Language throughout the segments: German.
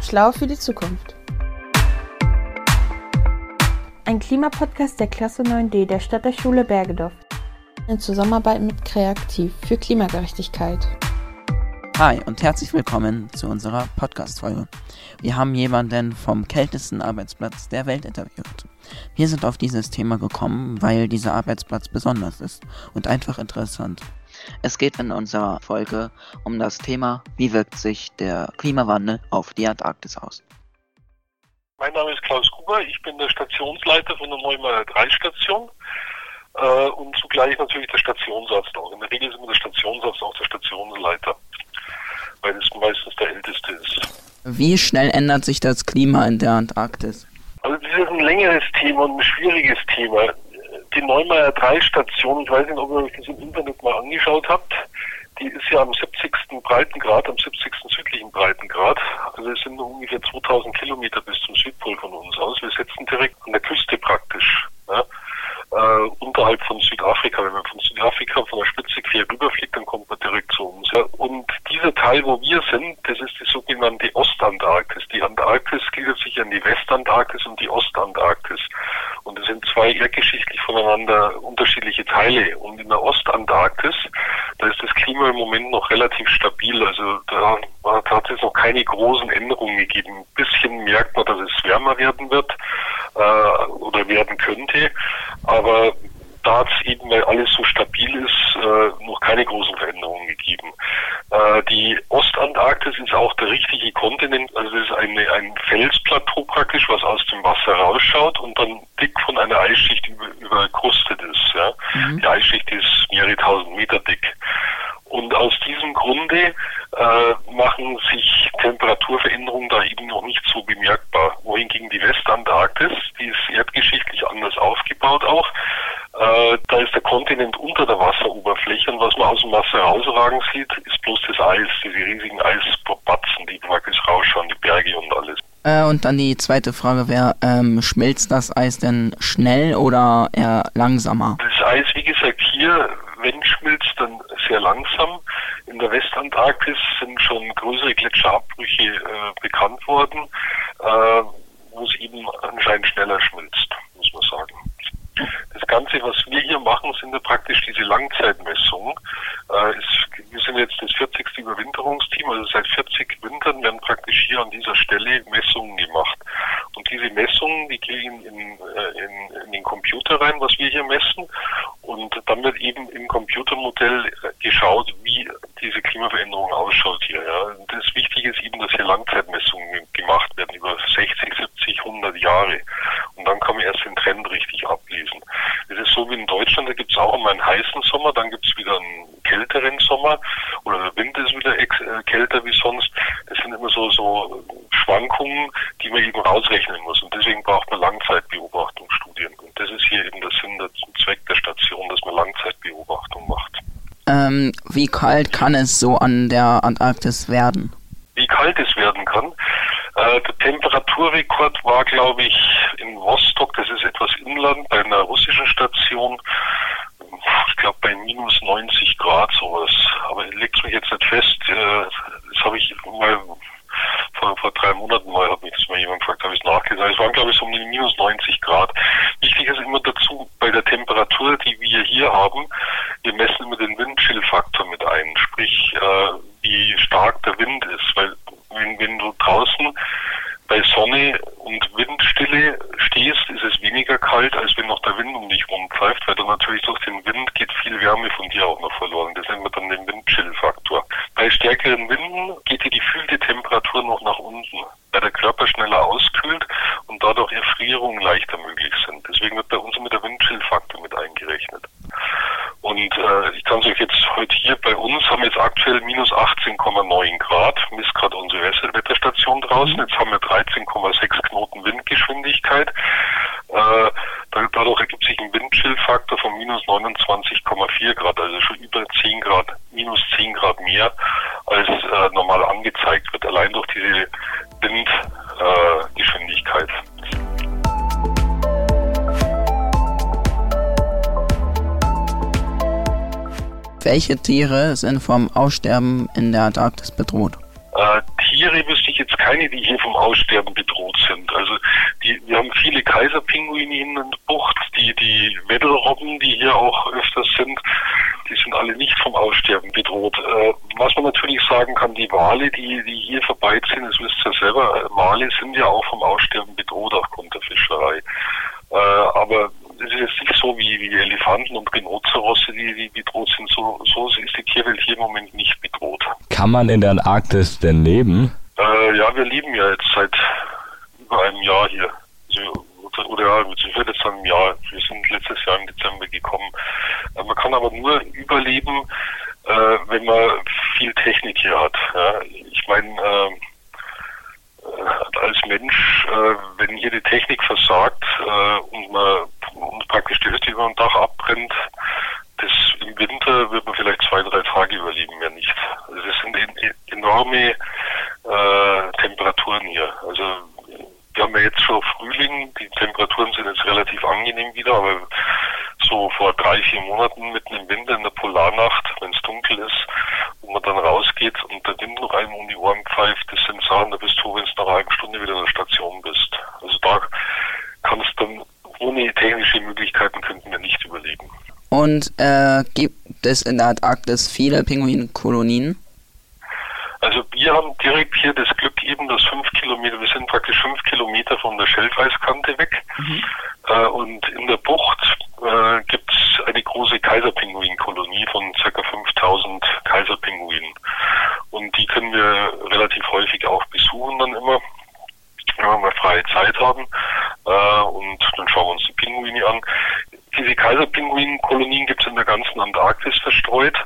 Schlau für die Zukunft. Ein Klimapodcast der Klasse 9D der Stadterschule Bergedorf. In Zusammenarbeit mit Kreativ für Klimagerechtigkeit. Hi und herzlich willkommen zu unserer Podcast-Folge. Wir haben jemanden vom kältesten Arbeitsplatz der Welt interviewt. Wir sind auf dieses Thema gekommen, weil dieser Arbeitsplatz besonders ist und einfach interessant. Es geht in unserer Folge um das Thema, wie wirkt sich der Klimawandel auf die Antarktis aus. Mein Name ist Klaus Gruber, ich bin der Stationsleiter von der Neumeier 3 Station und zugleich natürlich der Stationsarzt auch. In der Regel ist immer der Stationsarzt auch der Stationsleiter, weil es meistens der Älteste ist. Wie schnell ändert sich das Klima in der Antarktis? Also das ist ein längeres Thema und ein schwieriges Thema. Die Neumeier 3 Station, ich weiß nicht, ob ihr euch das im Internet mal angeschaut habt, die ist ja am 70. Breitengrad, am 70. südlichen Breitengrad. Also es sind ungefähr 2000 Kilometer bis zum Südpol von uns aus. Wir sitzen direkt an der Küste praktisch, ja, unterhalb von Südafrika. Wenn man von Südafrika von der Spitze quer rüberfliegt, dann kommt man direkt zu uns. Ja. Und dieser Teil, wo wir sind, das ist die sogenannte Ostantarktis. Die Antarktis gliedert sich an die Westantarktis und die Ostantarktis. Und es sind zwei erdgeschichtlich voneinander unterschiedliche Teile. Und in der Ostantarktis, da ist das Klima im Moment noch relativ stabil. Also da hat es noch keine großen Änderungen gegeben. Ein bisschen merkt man, dass es wärmer werden wird oder werden könnte. Aber da hat es eben, weil alles so stabil ist, noch keine großen Veränderungen gegeben. Die Ostantarktis ist auch der richtige Kontinent, also es ist ein Felsplateau praktisch, was aus dem Wasser rausschaut und dann dick von einer Eisschicht überkrustet ist. Ja? Die Eisschicht ist mehrere tausend Meter dick. Und aus diesem Grunde machen sich Temperaturveränderungen da eben noch nicht so bemerkbar. Wohingegen die Westantarktis, die ist erdgeschichtlich anders aufgebaut auch. Da ist der Kontinent unter der Wasseroberfläche und was man aus dem Wasser rausragen sieht, ist bloß das Eis, diese riesigen Eisbatzen, die praktisch rausschauen, die Berge und alles. Und dann die zweite Frage wäre, schmilzt das Eis denn schnell oder eher langsamer? Das Eis, wie gesagt, hier, wenn schmilzt, dann sehr langsam. In der Westantarktis sind schon größere Gletscherabbrüche bekannt worden, wo es eben anscheinend schneller schmilzt, muss man sagen. Das Ganze, was wir hier machen, sind ja praktisch diese Langzeitmessungen. Wir sind jetzt das 40. Überwinterungsteam, also seit 40 Wintern werden praktisch hier an dieser Stelle Messungen gemacht. Und diese Messungen, die gehen in den Computer rein, was wir hier messen. Und dann wird eben im Computermodell geschaut, wie diese Klimaveränderung ausschaut hier. Ja. Und das Wichtige ist eben, dass hier Langzeitmessungen gemacht werden über 60, 70, 100 Jahre. Und dann kann man erst den Trend richtig ablesen. Es ist so wie in Deutschland, da gibt es auch immer einen heißen Sommer, dann gibt es wieder einen kälteren Sommer oder der Winter ist wieder kälter wie sonst. Das sind immer so Schwankungen, die man eben rausrechnen muss. Und deswegen braucht man Langzeitbeobachtungsstudien. Und das ist hier eben der Sinn, der Zweck der Station, dass man Langzeitbeobachtung macht. Wie kalt kann es so an der Antarktis werden? Wie kalt es werden kann? Der Temperaturrekord war, glaube ich, in Vostok, das ist etwas inland, bei einer russischen Station, ich glaube bei minus 90 Grad sowas. Aber ich leg's mich jetzt nicht fest, das habe ich mal vor 3 Monaten mal, hat mich das mal jemand gefragt, habe ich nachgesagt. Es waren, glaube ich, so um die minus 90 Grad. Wichtig ist immer dazu, bei der Temperatur, die wir hier haben, wir messen immer den Windchill-Faktor mit ein, sprich, wie stark der Wind ist, weil wenn du draußen bei Sonne und Windstille stehst, ist es weniger kalt, als wenn noch der Wind um dich rumpfeift, weil dann natürlich durch den Wind geht viel Wärme von dir auch noch verloren. Das nennen wir dann den Windchill-Faktor. Bei stärkeren Winden geht die gefühlte Temperatur noch nach unten, weil der Körper schneller auskühlt und dadurch Erfrierungen leichter möglich sind. Deswegen wird bei uns immer der Windchill-Faktor mit eingerechnet. Und ich kann es euch jetzt heute hier bei uns, haben jetzt aktuell minus 18,9 Grad, misst gerade unsere Wetterstation draußen. Jetzt haben wir 13,6 Knoten Windgeschwindigkeit. Dadurch ergibt sich ein Windchill-Faktor von minus 29,4 Grad, also schon über 10 Grad, minus 10 Grad mehr, als normal angezeigt wird, allein durch diese Windgeschwindigkeit. Welche Tiere sind vom Aussterben in der Antarktis bedroht? Tiere wüsste ich jetzt es keine, die hier vom Aussterben bedroht sind. Also wir haben viele Kaiserpinguine in der Bucht, die Weddelrobben, die hier auch öfters sind, die sind alle nicht vom Aussterben bedroht. Was man natürlich sagen kann, die Wale, die hier vorbeiziehen, das wisst ihr selber, Wale sind ja auch vom Aussterben bedroht aufgrund der Fischerei. Aber es ist jetzt nicht so wie Elefanten und Rhinozerosse, die bedroht sind. So ist die Tierwelt hier im Moment nicht bedroht. Kann man in der Antarktis denn leben? Ja, wir leben ja jetzt seit über einem Jahr hier. Ich würde jetzt sagen ein Jahr. Wir sind letztes Jahr im Dezember gekommen. Man kann aber nur überleben, wenn man viel Technik hier hat. Ja. Ich meine, als Mensch, wenn hier die Technik versagt und praktisch die Hütte über dem Dach abbrennt, im Winter wird man vielleicht 2-3 Tage überleben, mehr nicht. Also das sind enorme Temperaturen hier. Also wir haben ja jetzt schon Frühling, die Temperaturen sind jetzt relativ angenehm wieder, aber so vor 3-4 Monaten mitten im Winter in der Polarnacht, wenn es dunkel ist, wo man dann rausgeht und der Wind noch einem um die Ohren pfeift, das sind Sachen, da bist du, wenn du nach einer halben Stunde wieder in der Station bist. Also da kannst du dann, ohne technische Möglichkeiten könnten wir nicht überleben. Und gibt es in der Antarktis viele Pinguinkolonien? Also wir haben direkt hier das Glück eben, dass 5 Kilometer, wir sind praktisch 5 Kilometer von der Schelfeiskante weg. Und in der Bucht gibt es eine große Kaiserpinguinkolonie von ca. 5000 Kaiserpinguinen. Und die können wir relativ häufig auch besuchen dann immer, wenn wir mal freie Zeit haben. Und dann schauen wir uns die Pinguine an. Diese Kaiserpinguinkolonien gibt es in der ganzen Antarktis verstreut.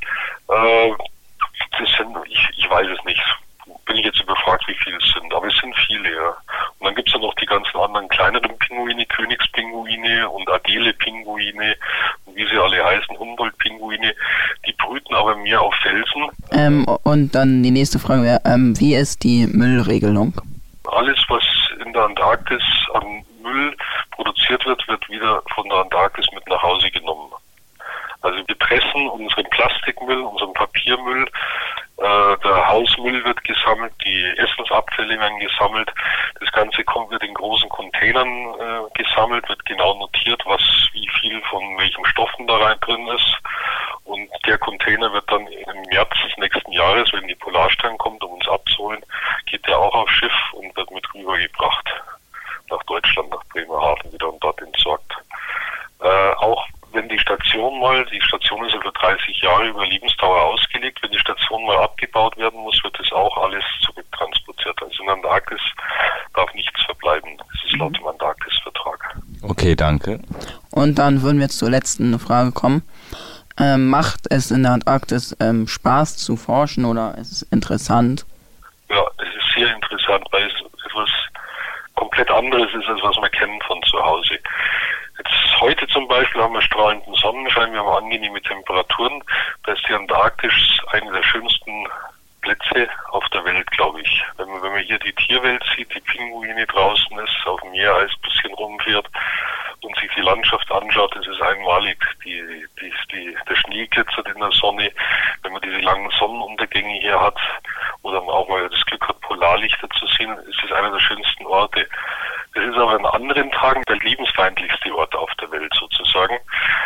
Das sind, ich weiß es nicht, bin ich jetzt überfragt, wie viele es sind, aber es sind viele, ja. Und dann gibt es ja noch die ganzen anderen kleineren Pinguine, Königspinguine und Adele-Pinguine und wie sie alle heißen, Humboldt-Pinguine, die brüten aber mehr auf Felsen. Und dann die nächste Frage wäre, wie ist die Müllregelung? Alles, was in der Antarktis an Müll produziert wird, wird wieder von der Antarktis mit nach Hause genommen. Also wir pressen unseren Plastikmüll, unseren Papiermüll, der Hausmüll wird gesammelt, die Essensabfälle werden gesammelt. Das Ganze wird in großen Containern gesammelt, wird genau notiert, wie viel von welchen Stoffen da rein drin ist. Und der Container wird dann im März des nächsten Jahres, wenn die Polarstern kommt, um uns abzuholen, geht der auch aufs Schiff und wird mit rübergebracht nach Deutschland, nach Bremerhaven wieder und dort entsorgt. Auch wenn die Station ist ja für 30 Jahre über Lebensdauer ausgelegt, wenn die Station mal abgebaut werden muss, wird das auch alles zurücktransportiert. Also in der Antarktis darf nichts verbleiben. Das ist laut dem Antarktis-Vertrag. Okay, danke. Und dann würden wir jetzt zur letzten Frage kommen. Macht es in der Antarktis Spaß zu forschen oder ist es interessant? Ja, es ist sehr interessant, weil es etwas komplett anderes ist, als was wir kennen von zu Hause. Jetzt heute zum Beispiel haben wir strahlenden Sonnenschein, wir haben angenehme Temperaturen. Da ist die Antarktis eine der schönsten Plätze auf der Welt, glaube ich. Wenn man hier die Tierwelt sieht, die Pinguine draußen ist, auf dem Meereis ein bisschen rumfährt und sich die Landschaft anschaut, das ist einmalig. Der Schnee glitzert in der Sonne. Wenn man diese langen Sonnenuntergänge hier hat oder man auch mal das Glück hat, Polarlichter zu sehen, ist es einer der schönsten Orte. Das ist aber an anderen Tagen der lebensfeindlichste Ort auf der Welt sozusagen.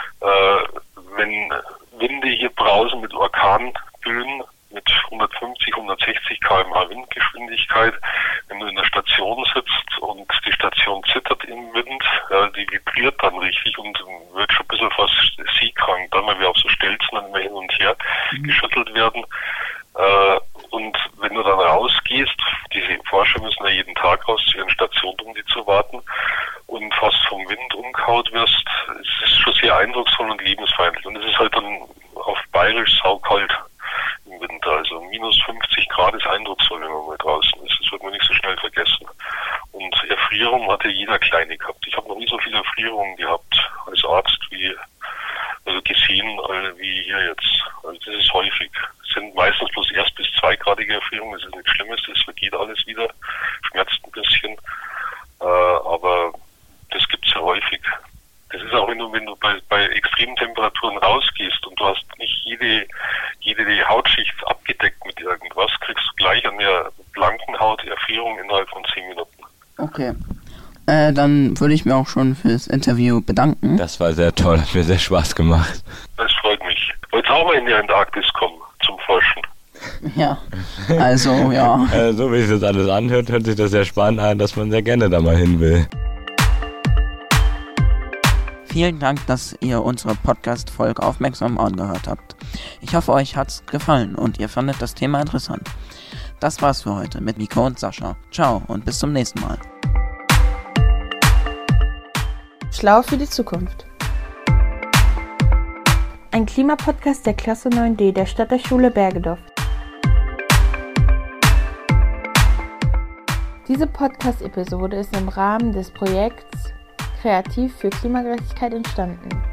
Wenn Winde hier brausen mit Orkanböen, mit 150, 160 km/h Windgeschwindigkeit, wenn du in der Station sitzt und die Station zittert im Wind, die vibriert dann richtig und wird schon ein bisschen fast seekrank, dann weil wir auf so Stelzen dann immer hin und her geschüttelt werden. Und wenn du dann rausgehst, diese Forscher müssen ja jeden Tag raus zu ihren Stationen, um die zu warten, und fast vom Wind umgehaut wirst, es ist schon sehr eindrucksvoll und lebensfeindlich. Und es ist halt dann auf Bayerisch saukalt im Winter. Also minus 50 Grad ist eindrucksvoll, wenn man mal draußen ist. Das wird man nicht so schnell vergessen. Und Erfrierung hatte jeder Kleine gehabt. Ich habe noch nie so viele Erfrierungen gehabt als Arzt gesehen, wie hier jetzt. Also das ist häufig. Es sind meistens bloß 1- bis 2-gradige Erfrierungen. Das ist nichts Schlimmes, das vergeht alles wieder. Schmerzt ein bisschen. Aber das gibt es ja häufig. Das ist auch, wenn du bei extremen Temperaturen rausgehst und du hast nicht jede Hautschicht abgedeckt mit irgendwas, kriegst du gleich an der Blankenhauterfrierung innerhalb von 10 Minuten. Okay. Dann würde ich mir auch schon fürs Interview bedanken. Das war sehr toll, hat mir sehr Spaß gemacht. Das freut mich. Wolltest du auch mal in die Antarktis kommen zum Forschen? Ja, also ja. So wie sich das alles anhört, hört sich das sehr spannend an, dass man sehr gerne da mal hin will. Vielen Dank, dass ihr unsere Podcast-Folge aufmerksam angehört habt. Ich hoffe, euch hat's gefallen und ihr fandet das Thema interessant. Das war's für heute mit Miko und Sascha. Ciao und bis zum nächsten Mal. Schlau für die Zukunft. Ein Klimapodcast der Klasse 9D der Stadterschule Bergedorf. Diese Podcast-Episode ist im Rahmen des Projekts Kreativ für Klimagerechtigkeit entstanden.